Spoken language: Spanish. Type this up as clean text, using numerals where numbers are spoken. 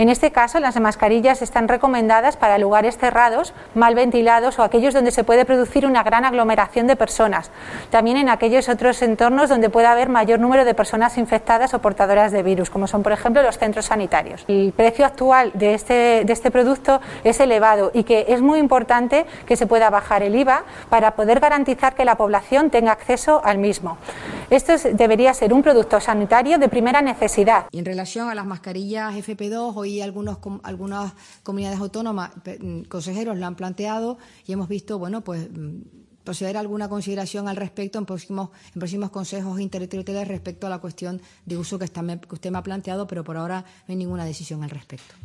En este caso, las mascarillas están recomendadas para lugares cerrados, mal ventilados o aquellos donde se puede producir una gran aglomeración de personas. También en aquellos otros entornos donde puede haber mayor número de personas infectadas o portadoras de virus, como son, por ejemplo, los centros sanitarios. El precio actual de este producto es elevado y que es muy importante que se pueda bajar el IVA para poder garantizar que la población tenga acceso al mismo. Esto debería ser un producto sanitario de primera necesidad. Y en relación a las mascarillas FP2, hoy algunas comunidades autónomas, consejeros la han planteado y hemos visto, bueno, pues proceder a alguna consideración al respecto en próximos consejos interterritoriales respecto a la cuestión de uso que usted me ha planteado, pero por ahora no hay ninguna decisión al respecto.